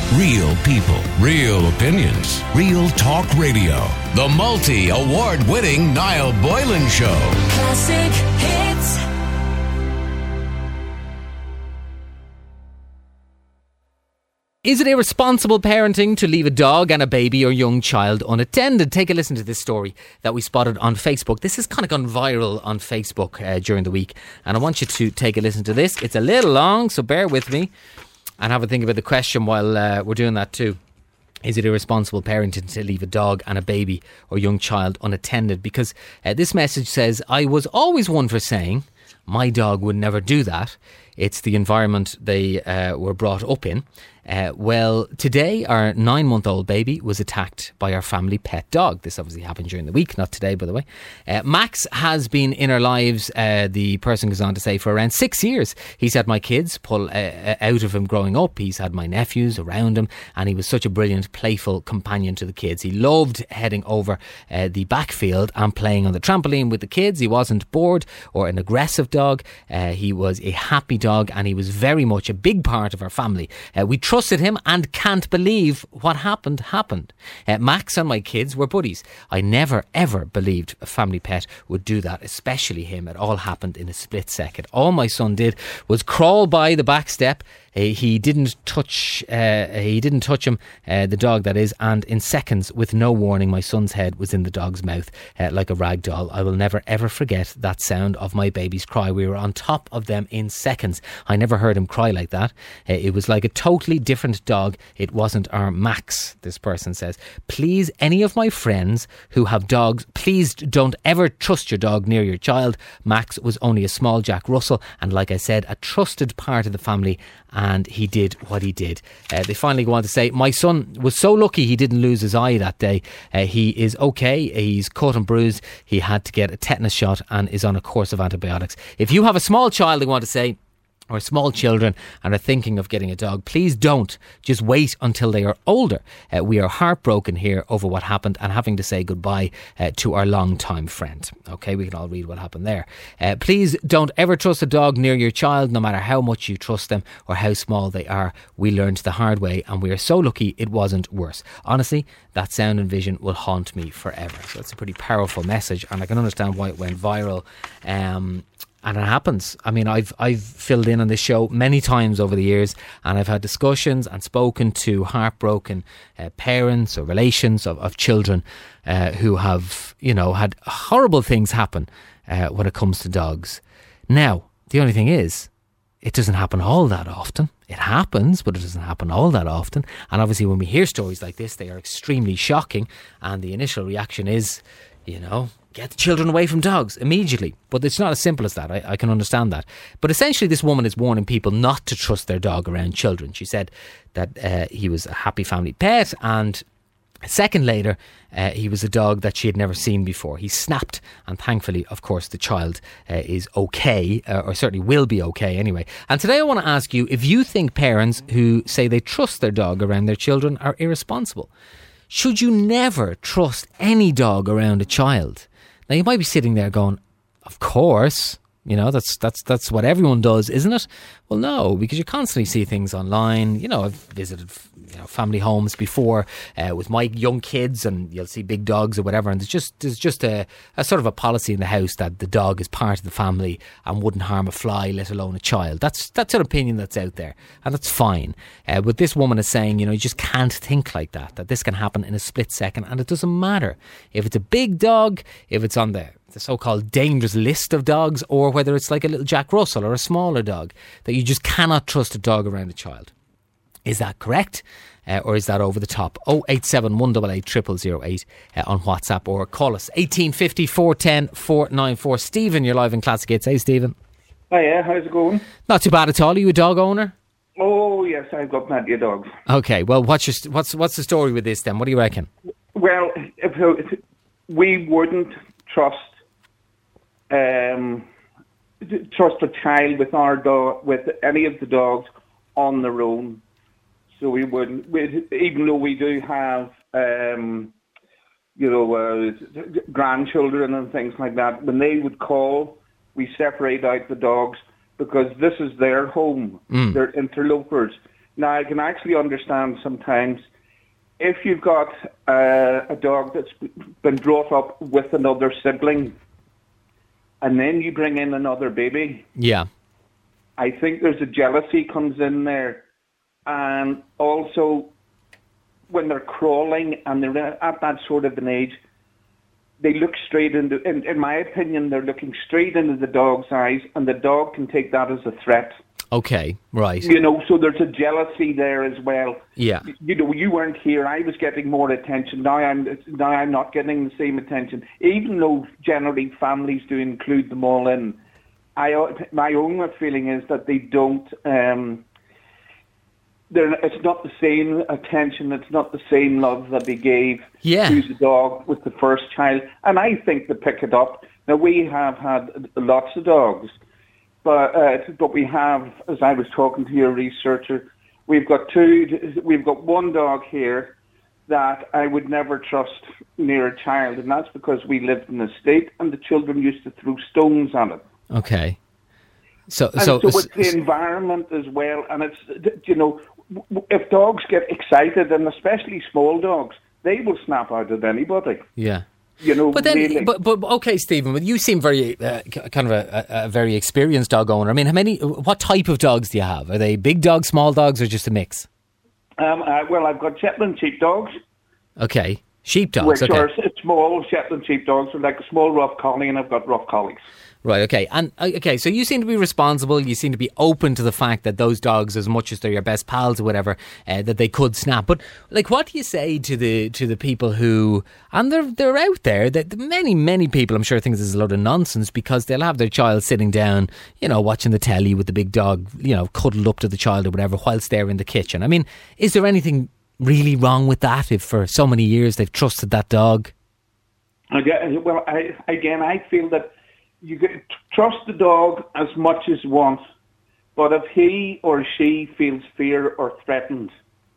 Real people, real opinions, real talk radio. The multi-award-winning Niall Boylan Show. Classic hits. Is it irresponsible parenting to leave a dog and a baby or young child unattended? Take a listen to this story that we spotted on Facebook. This has kind of gone viral on Facebook during the week, and I want you to take a listen to this. It's a little long, so bear with me and have a think about the question while we're doing that too. Is it irresponsible parenting to leave a dog and a baby or young child unattended? Because this message says, I was always one for saying my dog would never do that. It's the environment they were brought up in. Well, today our 9-month-old baby was attacked by our family pet dog. This obviously happened during the week, not today, by the way. Max has been in our lives, the person goes on to say, for around 6 years. He's had my kids pull out of him growing up. He's had my nephews around him, and he was such a brilliant, playful companion to the kids. He loved heading over the backfield and playing on the trampoline with the kids. He wasn't bored or an aggressive dog. He was a happy dog, and he was very much a big part of our family. We trusted him and can't believe what happened. Max and my kids were buddies. I never ever believed a family pet would do that, especially him. It all happened in a split second. All my son did was crawl by the back step. He didn't touch him, the dog that is, and in seconds, with no warning, my son's head was in the dog's mouth like a rag doll. I will never ever forget that sound of my baby's cry. We were on top of them in seconds. I never heard him cry like that. It was like a totally different dog. It wasn't our Max, this person says. Please, any of my friends who have dogs, please don't ever trust your dog near your child. Max was only a small Jack Russell, and like I said, a trusted part of the family, and he did what he did. They finally go on to say, my son was so lucky he didn't lose his eye that day. He is okay. He's cut and bruised. He had to get a tetanus shot and is on a course of antibiotics. If you have a small child, they want to say, or small children and are thinking of getting a dog, please don't. Just wait until they are older. We are heartbroken here over what happened and having to say goodbye to our long-time friend. Okay, we can all read what happened there. Please don't ever trust a dog near your child, no matter how much you trust them or how small they are. We learned the hard way, and we are so lucky it wasn't worse. Honestly, that sound and vision will haunt me forever. So it's a pretty powerful message, and I can understand why it went viral. And it happens. I mean, I've filled in on this show many times over the years, and I've had discussions and spoken to heartbroken parents or relations of children who have, had horrible things happen when it comes to dogs. Now, the only thing is, it doesn't happen all that often. It happens, but it doesn't happen all that often. And obviously when we hear stories like this, they are extremely shocking, and the initial reaction is, get the children away from dogs immediately. But it's not as simple as that. I can understand that. But essentially this woman is warning people not to trust their dog around children. She said that he was a happy family pet, and a second later he was a dog that she had never seen before. He snapped, and thankfully, of course, the child is okay, or certainly will be okay anyway. And today I want to ask you if you think parents who say they trust their dog around their children are irresponsible. Should you never trust any dog around a child? Now, you might be sitting there going, of course, that's what everyone does, isn't it? Well, no, because you constantly see things online. I've visited family homes before with my young kids, and you'll see big dogs or whatever, and there's just a sort of a policy in the house that the dog is part of the family and wouldn't harm a fly, let alone a child. That's an opinion that's out there, and that's fine. But this woman is saying, you just can't think like that this can happen in a split second, and it doesn't matter if it's a big dog, if it's on the so-called dangerous list of dogs, or whether it's like a little Jack Russell or a smaller dog, that you just cannot trust a dog around a child. Is that correct? Or is that over the top? 087 188 0008 on WhatsApp, or call us 1850 410 494. Stephen, you're live in Classic Hits. Hey, Stephen. Hiya, how's it going? Not too bad at all. Are you a dog owner? Oh, yes, I've got plenty of dogs. Okay, well, what's the story with this then? What do you reckon? Well, if we wouldn't trust a child with our dog, with any of the dogs on their own. So we wouldn't, even though we do have, grandchildren and things like that. When they would call, we separate out the dogs because this is their home. They're interlopers. Now, I can actually understand sometimes if you've got a dog that's been brought up with another sibling and then you bring in another baby. Yeah. I think there's a jealousy comes in there. And also, when they're crawling and they're at that sort of an age, they look straight into, in my opinion, they're looking straight into the dog's eyes, and the dog can take that as a threat. Okay, right. You know, so there's a jealousy there as well. Yeah. You know, you weren't here. I was getting more attention. Now I'm not getting the same attention. Even though generally families do include them all in, my own feeling is that they don't. It's not the same attention. It's not the same love that they gave to the dog with the first child. And I think they pick it up. Now we have had lots of dogs. But we have, as I was talking to your researcher, we've got one dog here that I would never trust near a child, and that's because we lived in a state and the children used to throw stones at it. Okay. So it's the environment as well, and it's, you know, if dogs get excited, and especially small dogs, they will snap out at anybody. Yeah. You know, but then, really. but okay, Stephen. But you seem very kind of a very experienced dog owner. I mean, what type of dogs do you have? Are they big dogs, small dogs, or just a mix? Well, I've got Shetland sheepdogs. Okay, sheepdogs. Which are small Shetland sheepdogs, are like a small rough collie, and I've got rough collies. Right, okay. And okay, so you seem to be responsible, you seem to be open to the fact that those dogs, as much as they're your best pals or whatever, that they could snap. But like, what do you say to the people who, and they're out there, that many people I'm sure think this is a load of nonsense, because they'll have their child sitting down, you know, watching the telly with the big dog, you know, cuddled up to the child or whatever, whilst they're in the kitchen. I mean, is there anything really wrong with that if for so many years they've trusted that dog? Well, I feel that you trust the dog as much as you want, but if he or she feels fear or threatened,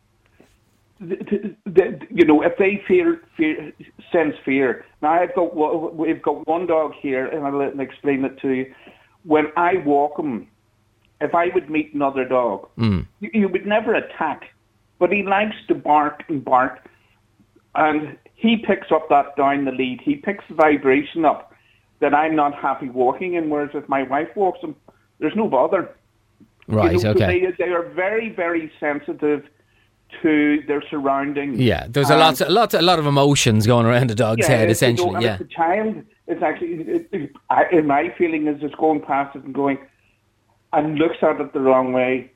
you know, if they sense fear. Now, we've got one dog here, and I'll explain it to you. When I walk him, if I would meet another dog, you would never attack, but he likes to bark and bark, and he picks up that down the lead. He picks the vibration up that I'm not happy walking in, whereas if my wife walks him, there's no bother. Right, you know, okay. They are very, very sensitive to their surroundings. Yeah, there's a lot of emotions going around a dog's head, essentially. You know, and if the child is actually, in my feeling, is just going past it and going, and looks at it the wrong way,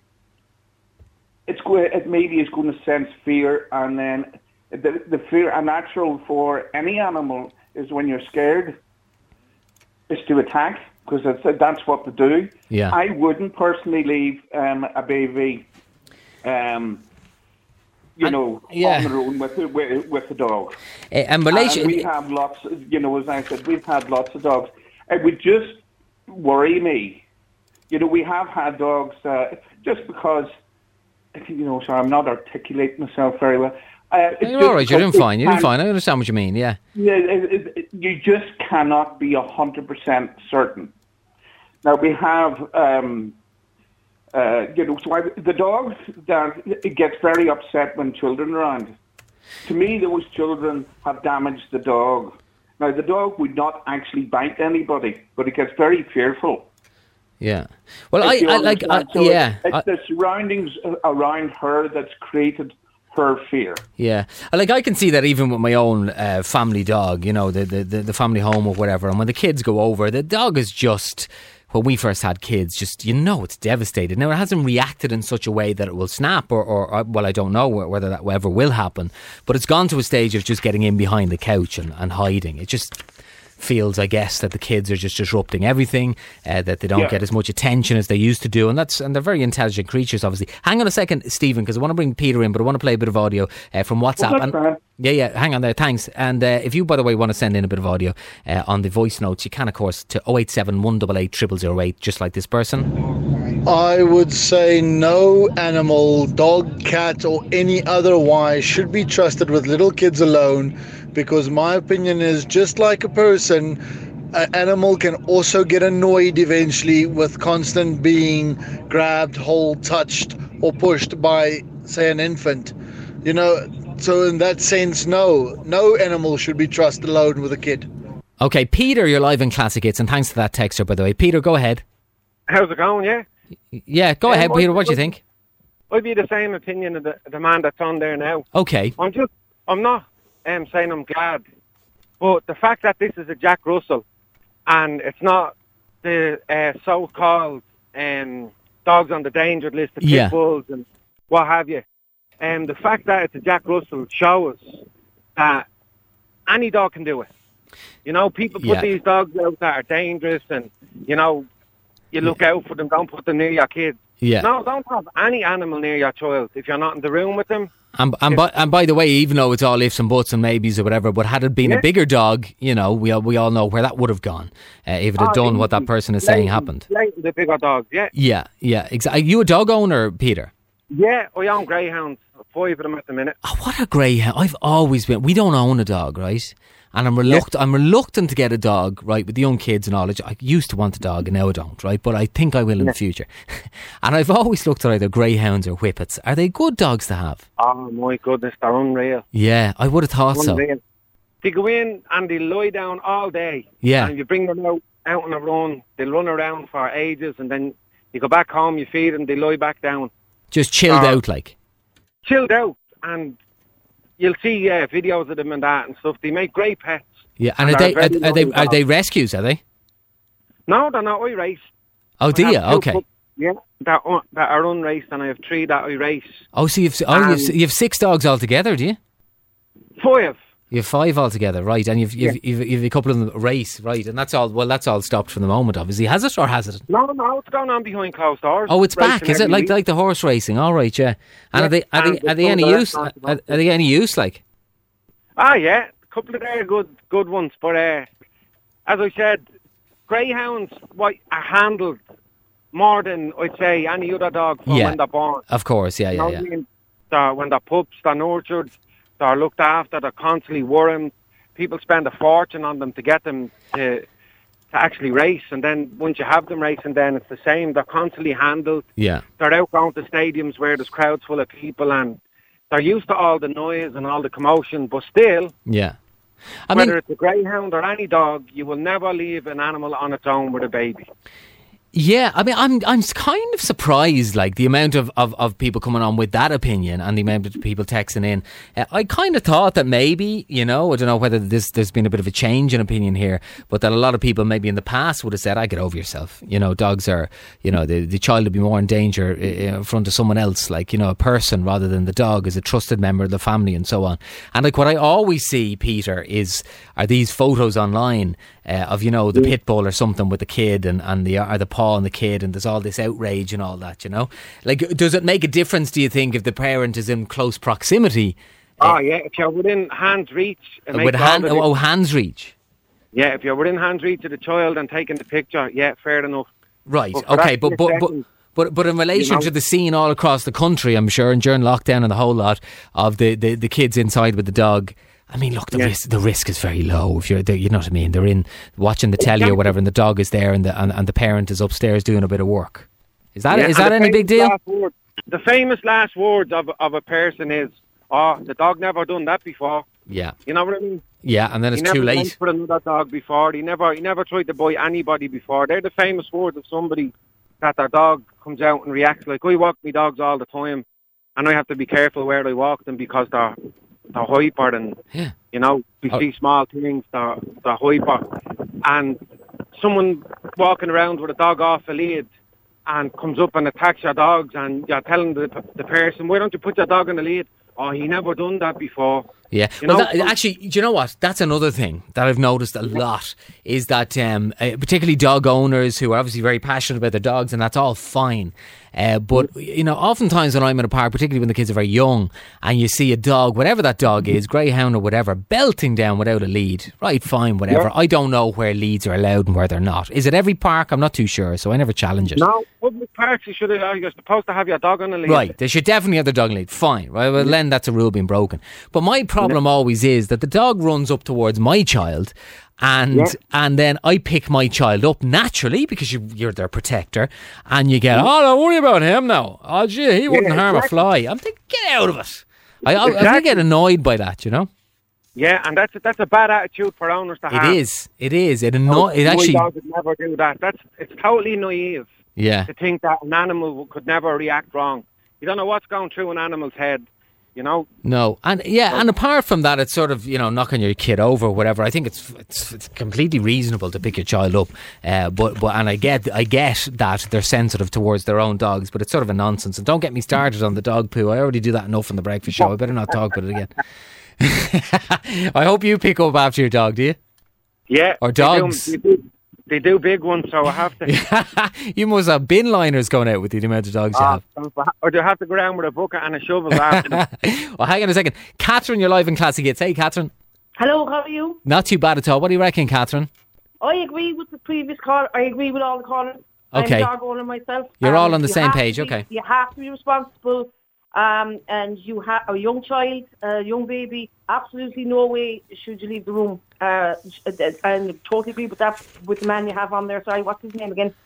it maybe is going to sense fear, and then the fear, a natural for any animal is when you're scared, is to attack, because that's what they do. Yeah. I wouldn't personally leave a baby, on their own with the dog. And Malaysia, we have lots, you know, as I said, we've had lots of dogs. It would just worry me. You know, we have had dogs, just because, you know, sorry, I'm not articulating myself very well. You're all right, you're doing fine. You're doing fine. I understand what you mean, yeah. You just cannot be 100% certain. Now, we have, so the dogs, it gets very upset when children are around. To me, those children have damaged the dog. Now, the dog would not actually bite anybody, but it gets very fearful. Yeah. Well, It's the surroundings around her that's created her fear. Yeah, like I can see that even with my own family dog, you know, the family home or whatever, and when the kids go over, the dog is just, when we first had kids, just, you know, it's devastated. Now, it hasn't reacted in such a way that it will snap or well, I don't know whether that ever will happen, but it's gone to a stage of just getting in behind the couch and hiding. It just feels, I guess, that the kids are just disrupting everything, that they don't get as much attention as they used to do, and they're very intelligent creatures, obviously. Hang on a second, Stephen, because I want to bring Peter in, but I want to play a bit of audio from WhatsApp. Well, hang on there, thanks. And if you, by the way, want to send in a bit of audio on the voice notes, you can, of course, to 087 188 0008, just like this person. I would say no animal, dog, cat, or any otherwise, should be trusted with little kids alone, because my opinion is, just like a person, An animal can also get annoyed eventually with constant being grabbed, hold, touched, or pushed by, say, an infant. So in that sense, no animal should be trusted alone with a kid. Okay, Peter, you're live in Classic Hits, and thanks for that texter, by the way. Peter, go ahead. How's it going, yeah? Yeah, go ahead, Peter. What do you think? I'd be the same opinion of the man that's on there now. Okay. I'm not saying I'm glad, but the fact that this is a Jack Russell and it's not the so-called dogs on the danger list of pit bulls and what have you, the fact that it's a Jack Russell shows that any dog can do it. People put these dogs out that are dangerous and, you look out for them, don't put them near your kids. Yeah. No, don't have any animal near your child if you're not in the room with them. And by the way, even though it's all ifs and buts and maybes or whatever, but had it been a bigger dog, we all know where that would have gone if it had done what that person is saying happened. The bigger dogs, yeah. Yeah, exactly. Are you a dog owner, Peter? Yeah, I own greyhounds. 5 of them at the minute. Oh, what a greyhound! I've always been. We don't own a dog, right? And I'm reluctant to get a dog, right, with the young kids and all. I used to want a dog and now I don't, right? But I think I will in the future. And I've always looked at either greyhounds or whippets. Are they good dogs to have? Oh my goodness, they're unreal. Yeah, I would have thought so. They go in and they lie down all day. Yeah. And you bring them out on a run. They'll run around for ages and then you go back home, you feed them, they lie back down. Just chilled out like? Chilled out, and you'll see videos of them and that and stuff. They make great pets. Yeah, and are they rescues? Are they? No, they're not. I race. Oh, do you? Okay. Yeah, that are unraced, and I have 3 that I race. Oh, so you've 6 dogs altogether, do you? 5. You have 5 altogether, right? And you've a couple of them race, right? And that's all. Well, that's all stopped for the moment, obviously. Has it or has it? No, it's going on behind closed doors. Oh, it's back, is it? Like the horse racing? All right, yeah. And are they any use? Are they any use? Like? Ah, yeah, a couple of there good ones. But as I said, greyhounds are handled more than I'd say any other dog from when they're born. Of course, yeah. I mean? When they're pups, they're nurtured. They're looked after, they're constantly wormed. People spend a fortune on them to get them to actually race. And then once you have them racing, then it's the same. They're constantly handled. Yeah. They're out going to stadiums where there's crowds full of people and they're used to all the noise and all the commotion. But still, whether it's a greyhound or any dog, you will never leave an animal on its own with a baby. Yeah, I mean, I'm kind of surprised, like, the amount of people coming on with that opinion and the amount of people texting in. I kind of thought that maybe, I don't know whether there's been a bit of a change in opinion here, but that a lot of people maybe in the past would have said, get over yourself. Dogs are, the child would be more in danger in front of someone else, like, a person rather than the dog as a trusted member of the family and so on. And like what I always see, Peter, are these photos online of, the pit bull or something with the kid and the paw on the kid, and there's all this outrage and all that, Like, does it make a difference, do you think, if the parent is in close proximity? Oh, yeah, if you're within hand's reach. Hand's reach? Yeah, if you're within hand's reach of the child and taking the picture, yeah, fair enough. Right, okay, but in relation to the scene all across the country, I'm sure, and during lockdown and the whole lot of the kids inside with the dog, I mean, look, the risk is very low. If you're there, you know what I mean. They're in watching the telly or whatever, and the dog is there, and the parent is upstairs doing a bit of work. Is that any big deal? The famous last words of a person is, "Oh, the dog never done that before." Yeah, you know what I mean. Yeah, and then it's too late. He never went for another dog before. He never tried to buy anybody before. They're the famous words of somebody that their dog comes out and reacts like, "I walk my dogs all the time, and I have to be careful where I walk them because they're hyper and, we see small things, they're hyper." And someone walking around with a dog off a lead and comes up and attacks your dogs and you're telling the person, "Why don't you put your dog on the lead?" "Oh, he never done that before." Yeah, actually, do you know what? That's another thing that I've noticed a lot is that particularly dog owners who are obviously very passionate about their dogs, and that's all fine. But, oftentimes when I'm in a park, particularly when the kids are very young, and you see a dog, whatever that dog is, greyhound or whatever, belting down without a lead, right, fine, whatever. Yeah. I don't know where leads are allowed and where they're not. Is it every park? I'm not too sure, so I never challenge it. No, public parks, you're supposed to have your dog on a lead. Right, they should definitely have their dog on a lead. Fine, right, well, then that's a rule being broken. But my problem problem always is that the dog runs up towards my child, and then I pick my child up naturally because you're their protector, and you get, don't worry about him now. Oh, gee, he wouldn't harm a fly. I'm thinking, get out of it. I get annoyed by that, you know. Yeah, and that's a bad attitude for owners to have. It is. It actually. My dog would never do that. It's totally naive. Yeah. To think that an animal could never react wrong. You don't know what's going through an animal's head. You know? No, and apart from that, it's sort of, knocking your kid over or whatever. I think it's completely reasonable to pick your child up, but I get that they're sensitive towards their own dogs, but it's sort of a nonsense. And don't get me started on the dog poo. I already do that enough on the breakfast show. I better not talk about it again. I hope you pick up after your dog, do you? Yeah. Or dogs? They do big ones, so I have to. You must have bin liners going out with you, the amount of dogs you have. Or do you have to go around with a bucket and a shovel after them? Well, hang on a second. Catherine, you're live in Classic Hits. Hey, Catherine. Hello, how are you? Not too bad at all. What do you reckon, Catherine? I agree with the previous caller. I agree with all the callers. Okay. I'm a dog owner myself. You're all on the same page, okay. You have to be responsible. And you have a young child, a young baby, absolutely no way should you leave the room. And totally agree with that, with the man you have on there. Sorry, what's his name again?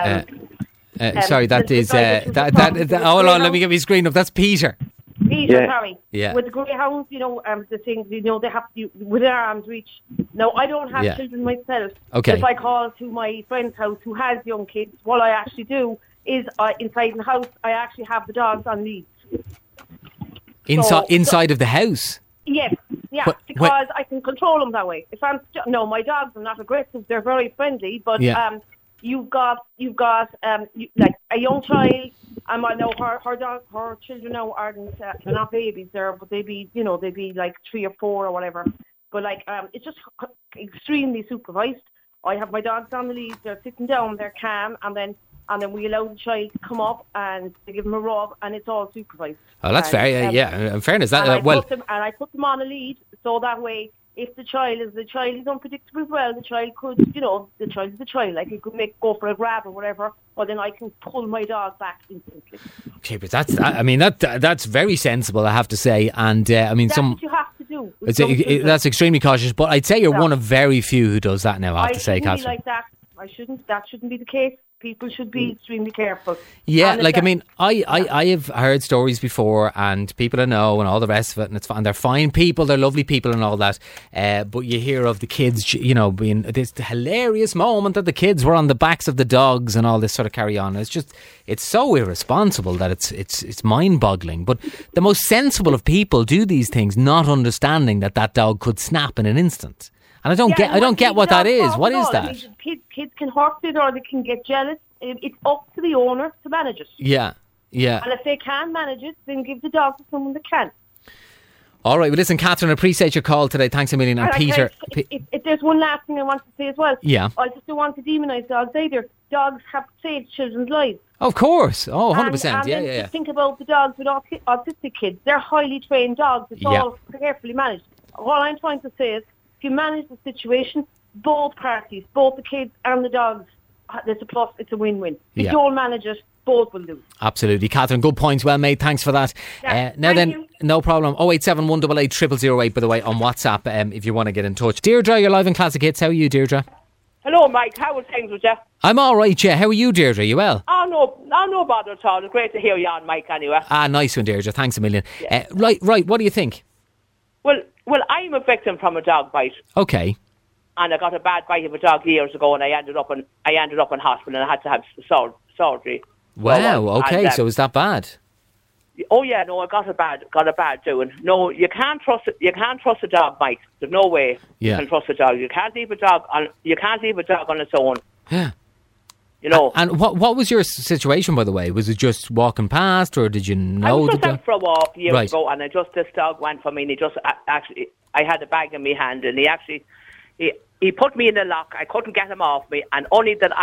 Sorry, that is... hold on, let me get my screen up. That's Peter. Peter, sorry. Yeah. With the greyhounds, the things, they have to, within arm's reach. No, I don't have children myself. Okay. If I call to my friend's house who has young kids, what I actually do is inside the house, I actually have the dogs on leads. Inside of the house? Yes, because I can control them that way. My dogs are not aggressive; they're very friendly. But you've got like a young child. I know her children now aren't they're not babies there, but they'd be like 3 or 4 or whatever. But it's just extremely supervised. I have my dogs on the lead; they're sitting down, they're calm, and then we allow the child to come up and they give them a rub, and it's all supervised. Oh, that's fair. In fairness, that I put them on a lead, so that way, if the child is unpredictable, well, the child could, the child is the child. Like, it could go for a grab or whatever, or then I can pull my dog back instantly. Okay, but that's very sensible, I have to say. And that's what you have to do. That's extremely cautious. But I'd say you're one of very few who does that now. I have to say, Catherine. Like that. That shouldn't be the case. People should be extremely careful. Yeah, I have heard stories before, and people I know and all the rest of it, and it's fine. They're fine people, they're lovely people and all that. But you hear of the kids, being this hilarious moment that the kids were on the backs of the dogs and all this sort of carry on. It's so irresponsible that it's mind-boggling. But the most sensible of people do these things, not understanding that dog could snap in an instant. And I don't get what that is. What is that? Kids can hurt it or they can get jealous. It's up to the owner to manage it. Yeah. And if they can manage it, then give the dog to someone that can. All right. Well, listen, Catherine, I appreciate your call today. Thanks a million. And Peter... If there's one last thing I want to say as well. Yeah. I just don't want to demonise dogs either. Dogs have saved children's lives. Of course. Oh, 100%. Yeah. Think about the dogs with autistic kids. They're highly trained dogs. It's all carefully managed. All I'm trying to say is, if you manage the situation, both parties, both the kids and the dogs, there's a plus, it's a win-win. If you don't manage it, both will lose. Absolutely. Catherine, good points, well made. Thanks for that. No problem. 087 188 0008, by the way, on WhatsApp, if you want to get in touch. Deirdre, you're live in Classic Hits. How are you, Deirdre? Hello, Mike. How are things with you? I'm all right, yeah. How are you, Deirdre? You well? No bother at all. It's great to hear you on, Mike, anyway. Nice one, Deirdre. Thanks a million. Yeah. Right. What do you think? Well, I'm a victim from a dog bite. Okay. And I got a bad bite of a dog years ago, and I ended up in hospital, and I had to have surgery. Wow. Okay. So is that bad? Oh yeah. No, I got a bad doing. No, you can't trust a dog, Mike. There's no way you can trust a dog. You can't leave a dog on its own. Yeah. And what was your situation, by the way? Was it just walking past, or did you know? I was just out for a walk years ago, and this dog went for me, and he just actually, I had a bag in my hand, and he put me in the lock. I couldn't get him off me, and only that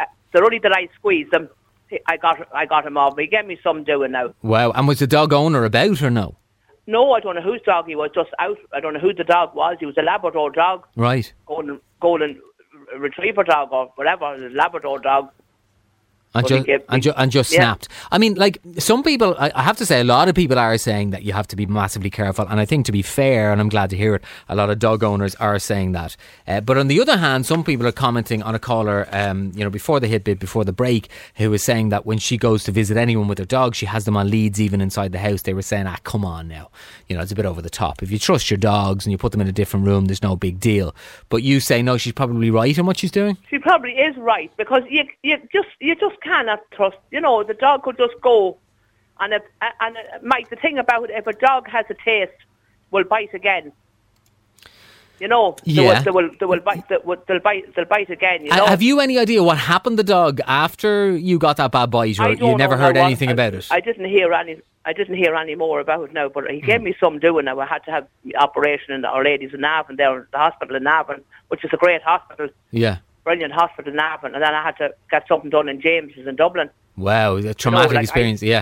I squeezed him, I got him off me. He gave me some doing now. Wow! And was the dog owner about or no? No, I don't know whose dog he was. Just out. I don't know who the dog was. He was a Labrador dog. Right. Golden retriever dog or whatever, a Labrador dog. And just snapped. I mean, like, some people, I have to say, a lot of people are saying that you have to be massively careful. And I think, to be fair, and I'm glad to hear it, a lot of dog owners are saying that. But on the other hand, some people are commenting on a caller, before the hit bit, before the break, who was saying that when she goes to visit anyone with their dog, she has them on leads even inside the house. They were saying, come on now. It's a bit over the top. If you trust your dogs and you put them in a different room, there's no big deal. But you say, no, she's probably right in what she's doing? She probably is right, because you just cannot trust. The dog could just go, and Mike, the thing about it, if a dog has a taste, will bite again. They will bite. They'll bite again. Have you any idea what happened to the dog after you got that bad bite, or you never heard anything about it? I didn't hear any more about it now, but he gave me some doing. Now I had to have the operation in Our Ladies in Navan, there, the hospital in Navan, which is a great hospital. Yeah. Brilliant hospital in Navan, and then I had to get something done in James's in Dublin. Wow, a traumatic experience, yeah.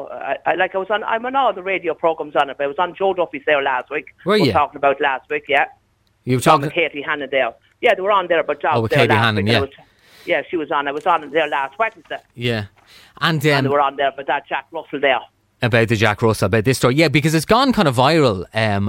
I'm on all the radio programmes on it, but I was on Joe Duffy's there last week. Were you? Talking about last week, yeah. You were talking to Katie Hannon there. Yeah, they were on there about dogs. Oh, with Katie Hannon, yeah. She was on. I was on there last Wednesday. Yeah. And they were on there about that Jack Russell there. About the Jack Russell, about this story. Yeah, because it's gone kind of viral. It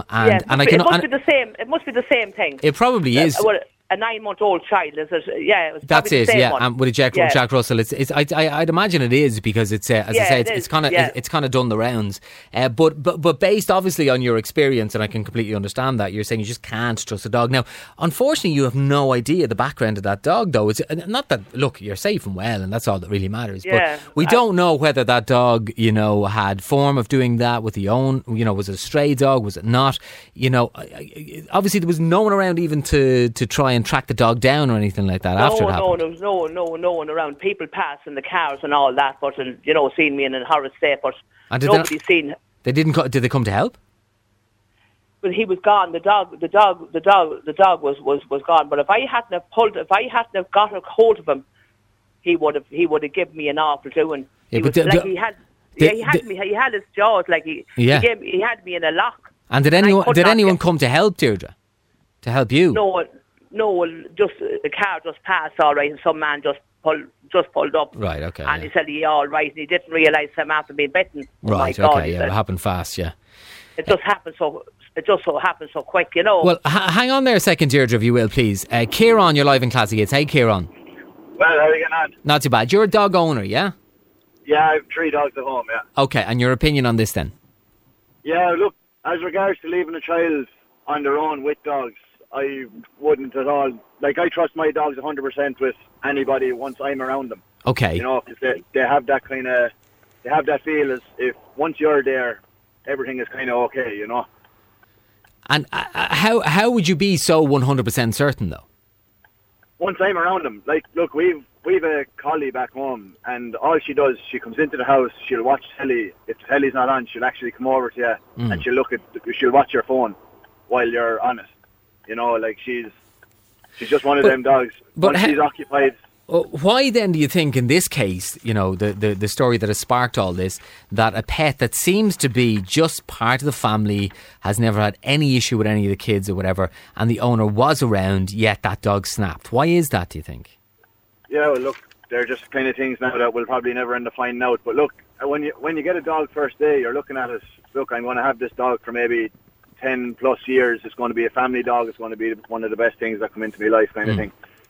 must be the same thing. It probably is. A 9-month-old child, is it? Yeah, it that's it. Yeah, and with a Jack Russell, I'd imagine it is, because it's it's kind of done the rounds. But based obviously on your experience, and I can completely understand that, you're saying you just can't trust a dog. Now, unfortunately, you have no idea the background of that dog, though. It's not that. Look, you're safe and well, and that's all that really matters. Yeah, but we don't know whether that dog, had form of doing that with the own. Was it a stray dog? Was it not? Obviously there was no one around even to try and track the dog down or anything like that after it happened. No, there was no one around. People passing the cars and all that, but seeing me in a horror state, but nobody seen. They didn't. Did they come to help? Well, he was gone. The dog was gone. But if I hadn't have got a hold of him, he would have given me an awful doing. Yeah, he had his jaws, like he had me in a lock. And did anyone come to help, Deirdre? To help you? No, just the car just passed all right, and some man just pulled up. Right, okay. And he said he all right, and he didn't realise him after being bitten. Right, okay, yeah, it happened fast, yeah. It just happened so quick, Well, hang on there a second, Deirdre, if you will, please. Kieran, you're live in Classic Hits. Hey, Kieran. Well, how are you getting on? Not too bad. You're a dog owner, yeah? Yeah, I have 3 dogs at home, yeah. Okay, and your opinion on this then? Yeah, look, as regards to leaving a child on their own with dogs, I wouldn't at all. Like, I trust my dogs 100% with anybody once I'm around them. Okay. Because they have that kind of, they have that feel as if once you're there, everything is kind of okay, And how would you be so 100% certain, though? Once I'm around them, like, look, we've a collie back home, and all she does, she comes into the house, she'll watch telly. If the telly's not on, she'll actually come over to you and she'll watch your phone while you're on it. Like, she's just one of them dogs. But she's occupied. Why then do you think in this case, the story that has sparked all this, that a pet that seems to be just part of the family, has never had any issue with any of the kids or whatever, and the owner was around, yet that dog snapped? Why is that, do you think? Yeah, well, look, they're just kind of things now that we'll probably never end up finding out. But look, when you get a dog first day, you're looking at it, look, I'm going to have this dog for maybe 10 plus years. It's going to be a family dog. It's going to be one of the best things that come into my life, kind of thing.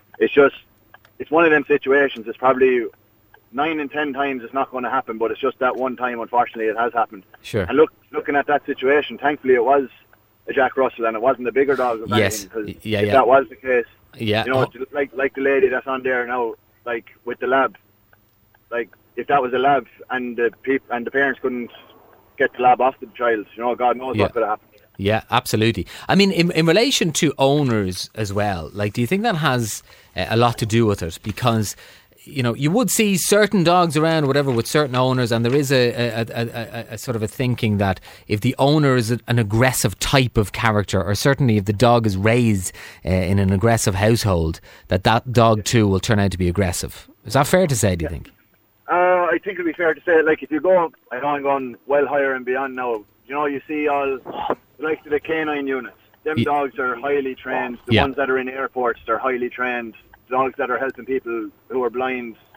It's one of them situations. It's probably 9 in 10 times it's not going to happen, but it's just that one time, unfortunately, it has happened. Sure. And looking at that situation, thankfully it was a Jack Russell and it wasn't a bigger dog. Yes. If that was the case, yeah. Like the lady that's on there now, like with the lab, like if that was a lab and the parents couldn't get the lab off the child, God knows what could have happened. Yeah, absolutely. I mean, in relation to owners as well, like, do you think that has a lot to do with it? Because, you would see certain dogs around, whatever, with certain owners, and there is a sort of a thinking that if the owner is an aggressive type of character, or certainly if the dog is raised in an aggressive household, that dog too will turn out to be aggressive. Is that fair to say, do you think? I think it'd be fair to say, like, if you go, I know I'm going well higher and beyond now, you see all, like the canine units. Them dogs are highly trained. The ones that are in airports, they're highly trained. Dogs that are helping people who are blind,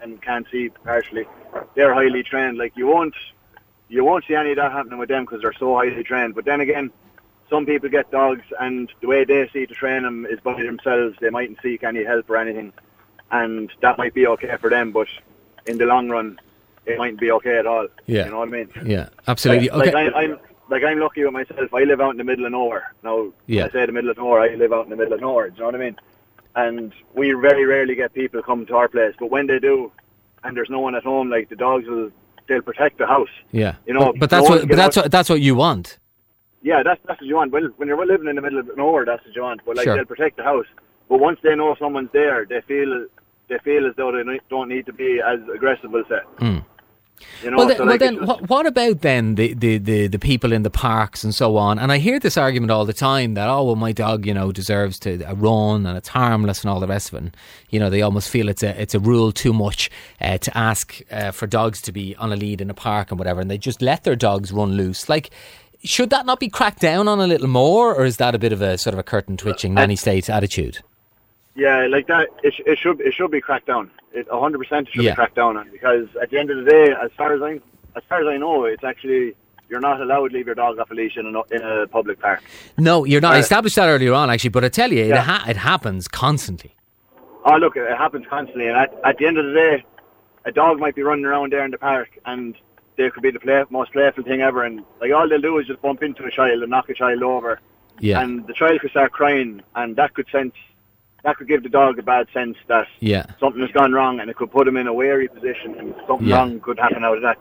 and can't see partially, they're highly trained. Like you won't see any of that happening with them because they're so highly trained. But then again, some people get dogs and the way they see to train them is by themselves. They mightn't seek any help or anything, and that might be okay for them, but in the long run it mightn't be okay at all. Yeah. You know what I mean? Yeah, absolutely. I'm lucky with myself. I live out in the middle of nowhere. Now, when I say the middle of nowhere, I live out in the middle of nowhere. Do you know what I mean? And we very rarely get people come to our place. But when they do, and there's no one at home, like the dogs they'll protect the house. Yeah. You know. But that's what you want. Yeah, that's what you want. Well, when you're living in the middle of nowhere, that's what you want. But they'll protect the house. But once they know someone's there, they feel as though they don't need to be as aggressive, we'll say. Mm. You know, what about then the people in the parks and so on? And I hear this argument all the time that, my dog, deserves to run and it's harmless and all the rest of it. And, they almost feel it's a rule too much to ask for dogs to be on a lead in a park and whatever, and they just let their dogs run loose. Like, should that not be cracked down on a little more, or is that a bit of a sort of a curtain twitching nanny state attitude? Yeah, like that. It should be cracked down. 100% should be cracked down on, because at the end of the day, as far as I know, it's actually you're not allowed to leave your dog off a leash in a public park. No, you're not. I established that earlier on, actually, but I tell you, it happens constantly. Oh, look, it happens constantly, and at the end of the day, a dog might be running around there in the park, and they could be the most playful thing ever, and like all they'll do is just bump into a child and knock a child over, and the child could start crying, and that could give the dog a bad sense that something has gone wrong, and it could put him in a wary position, and something wrong could happen out of that,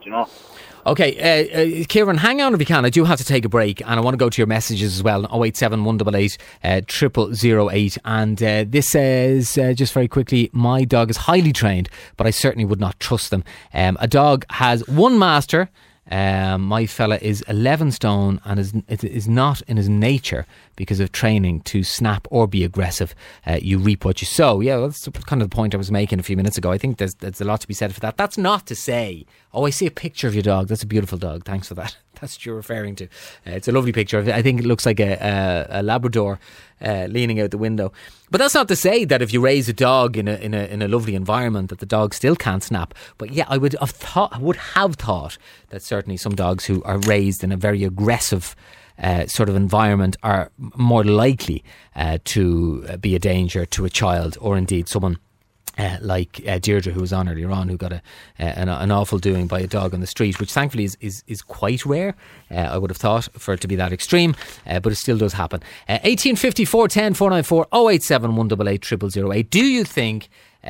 Okay, Kieran, hang on if you can. I do have to take a break, and I want to go to your messages as well. 087 188 0008. And this says, just very quickly, my dog is highly trained, but I certainly would not trust them. A dog has one master. My fella is 11 stone and is not in his nature because of training to snap or be aggressive. You reap what you sow. Yeah, that's kind of the point I was making a few minutes ago. I think there's a lot to be said for that. That's not to say, I see a picture of your dog. That's a beautiful dog. Thanks for that. That's what you're referring to. It's a lovely picture. I think it looks like a Labrador leaning out the window. But that's not to say that if you raise a dog in a lovely environment that the dog still can't snap. But yeah, I would have thought that certainly some dogs who are raised in a very aggressive sort of environment are more likely to be a danger to a child, or indeed someone like Deirdre, who was on earlier on, who got an awful doing by a dog on the street, which thankfully is quite rare. I would have thought for it to be that extreme, but it still does happen. 1850 410 494 087 188 0008. Do you think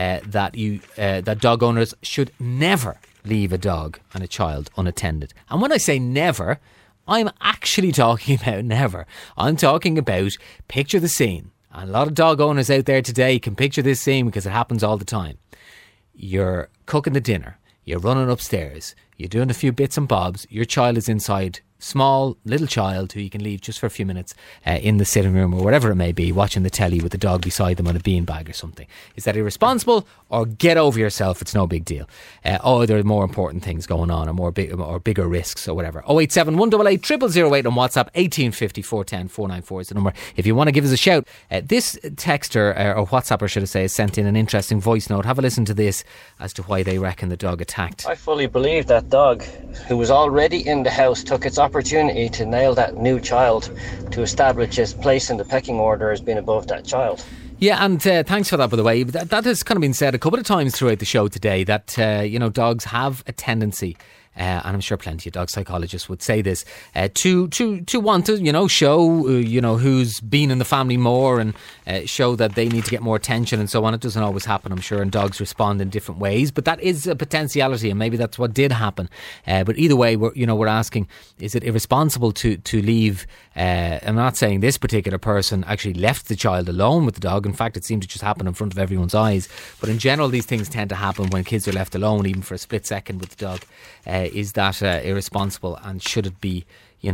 that dog owners should never leave a dog and a child unattended? And when I say never, I'm actually talking about never. I'm talking about, picture the scene. And a lot of dog owners out there today can picture this scene because it happens all the time. You're cooking the dinner. You're running upstairs. You're doing a few bits and bobs. Your child is inside. Small little child who you can leave just for a few minutes in the sitting room or whatever it may be, watching the telly with the dog beside them on a beanbag or something. Is that irresponsible, or get over yourself? It's no big deal. There are more important things going on, or bigger risks or whatever. 087 188 0008 on WhatsApp. 1850 410 494 is the number if you want to give us a shout. This texter, or WhatsApper should I say, has sent in an interesting voice note. Have a listen to this as to why they reckon the dog attacked. I fully believe that dog, who was already in the house, took its opportunity to nail that new child to establish his place in the pecking order as being above that child. Yeah, and thanks for that, by the way. That has kind of been said a couple of times throughout the show today, that dogs have a tendency, and I'm sure plenty of dog psychologists would say this, to want to show who's been in the family more, and show that they need to get more attention and so on. It doesn't always happen, I'm sure, and dogs respond in different ways, but that is a potentiality, and maybe that's what did happen. But either way, we're asking, is it irresponsible to leave? I'm not saying this particular person actually left the child alone with the dog. In fact, it seemed to just happen in front of everyone's eyes. But in general, these things tend to happen when kids are left alone, even for a split second with the dog. Is that irresponsible, and should it be,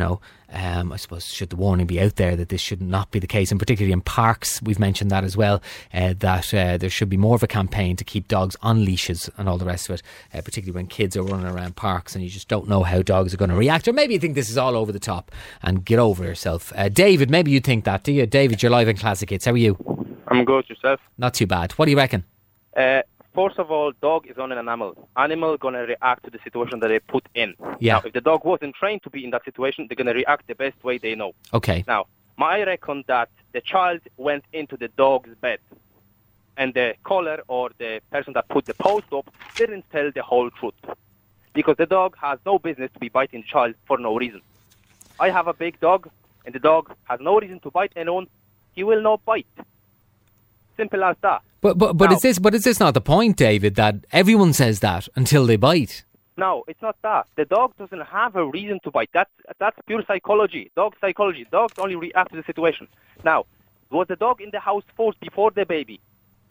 I suppose, should the warning be out there that this should not be the case? And particularly in parks, we've mentioned that as well, that there should be more of a campaign to keep dogs on leashes and all the rest of it, particularly when kids are running around parks and you just don't know how dogs are going to react. Or maybe you think this is all over the top, and get over yourself. David, maybe you think that, do you? David, you're live in Classic Hits. How are you? I'm good, yourself? Not too bad. What do you reckon? first of all, dog is only an animal. Animal going to react to the situation that they put in. Yeah. Now, if the dog wasn't trained to be in that situation, they're going to react the best way they know. Okay. Now, I reckon that the child went into the dog's bed, and the caller or the person that put the post up didn't tell the whole truth. Because the dog has no business to be biting the child for no reason. I have a big dog, and the dog has no reason to bite anyone. He will not bite. Simple as that. But now, is this not the point, David, that everyone says that until they bite? No, it's not that. The dog doesn't have a reason to bite. That's pure psychology. Dog psychology. Dogs only react to the situation. Now, was the dog in the house first before the baby?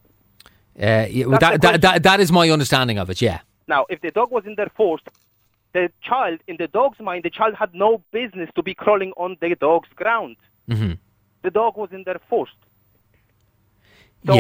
That is my understanding of it, yeah. Now, if the dog was in there first, the child, in the dog's mind, the child had no business to be crawling on the dog's ground. Mm-hmm. The dog was in there first. So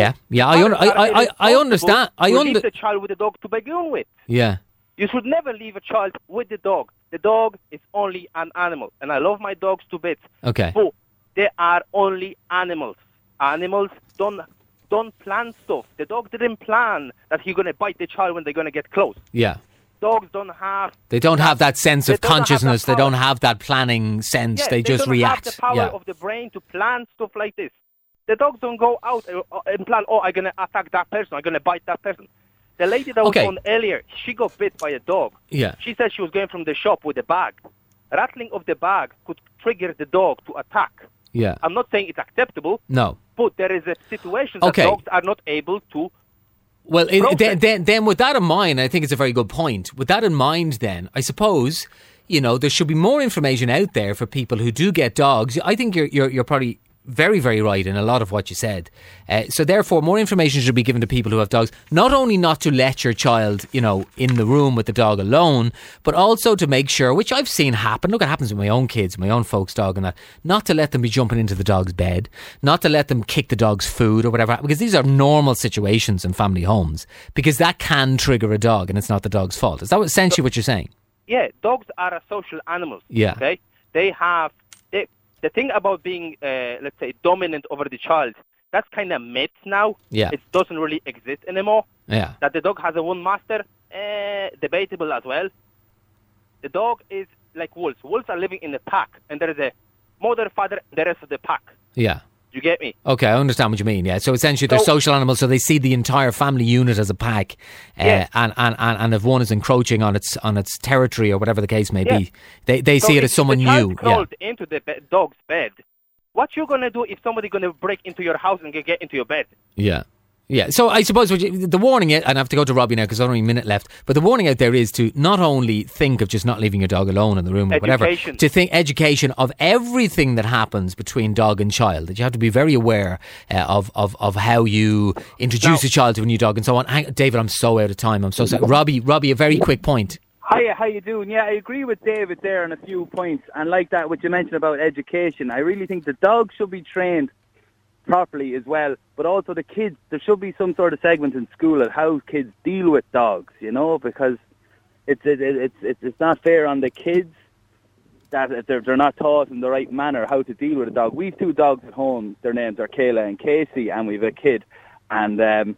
I understand. Leave the child with the dog to begin with. Yeah. You should never leave a child with the dog. The dog is only an animal, and I love my dogs to bits. Okay. But they are only animals. Animals don't plan stuff. The dog didn't plan that he's going to bite the child when they're going to get close. Yeah. Dogs don't have... They don't have that sense of consciousness. They don't have that planning sense. Yeah, they just react. They don't have the power of the brain to plan stuff like this. The dogs don't go out and plan, I'm going to attack that person. I'm going to bite that person. The lady that was on earlier, she got bit by a dog. Yeah. She said she was going from the shop with a bag. Rattling of the bag could trigger the dog to attack. Yeah. I'm not saying it's acceptable. No. But there is a situation that dogs are not able to... Well, then with that in mind, I think it's a very good point. With that in mind, then, I suppose, there should be more information out there for people who do get dogs. I think you're probably very, very right in a lot of what you said. So therefore, more information should be given to people who have dogs. Not only not to let your child, in the room with the dog alone, but also to make sure, which I've seen happen. Look, it happens with my own kids, my own folks' dog and that. Not to let them be jumping into the dog's bed. Not to let them kick the dog's food or whatever. Because these are normal situations in family homes. Because that can trigger a dog and it's not the dog's fault. Is that essentially what you're saying? Yeah, dogs are a social animal. Yeah. Okay? They have... The thing about being, let's say, dominant over the child, that's kind of myth now. Yeah. It doesn't really exist anymore. Yeah. That the dog has a one master, debatable as well. The dog is like wolves. Wolves are living in a pack, and there is a mother, father, the rest of the pack. Yeah. You get me? Okay, I understand what you mean. Yeah, so essentially they're social animals, so they see the entire family unit as a pack, and if one is encroaching on its territory or whatever the case may be, they see it as someone new. Crawled into the dog's bed. What you gonna do if somebody gonna break into your house and get into your bed? Yeah. Yeah, so I suppose the warning, and I have to go to Robbie now because there's only a minute left, but the warning out there is to not only think of just not leaving your dog alone in the room or whatever, to think education of everything that happens between dog and child, that you have to be very aware of how you introduce a child to a new dog and so on. David, I'm so out of time. I'm so sorry. Robbie, a very quick point. Hiya, how you doing? Yeah, I agree with David there on a few points, and like that, what you mentioned about education, I really think the dog should be trained properly as well, but also the kids, there should be some sort of segment in school of how kids deal with dogs, because it's not fair on the kids that they're not taught in the right manner how to deal with a dog. We've 2 dogs at home, their names are Kayla and Casey, and we've a kid, and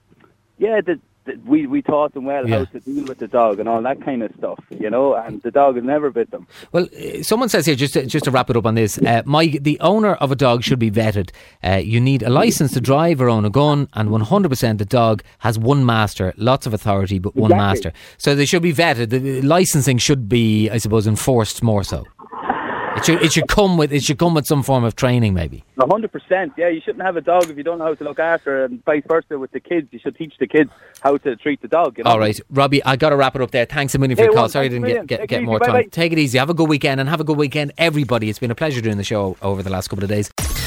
we taught them well how to deal with the dog and all that kind of stuff, and the dog has never bit them. Well, someone says here, just to wrap it up on this, the owner of a dog should be vetted. You need a license to drive or own a gun, and 100% the dog has one master, lots of authority, but one master. So they should be vetted. The licensing should be, I suppose, enforced more so. It should come with some form of training, maybe. 100%. Yeah, you shouldn't have a dog if you don't know how to look after, and vice versa with the kids. You should teach the kids how to treat the dog. All right, Robbie, I got to wrap it up there. Thanks a million for your call. Sorry I didn't get more time. Bye. Take it easy. Have a good weekend, and have a good weekend, everybody. It's been a pleasure doing the show over the last couple of days.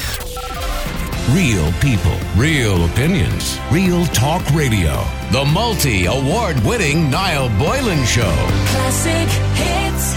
Real people, real opinions, real talk radio. The multi-award-winning Niall Boylan Show. Classic hits.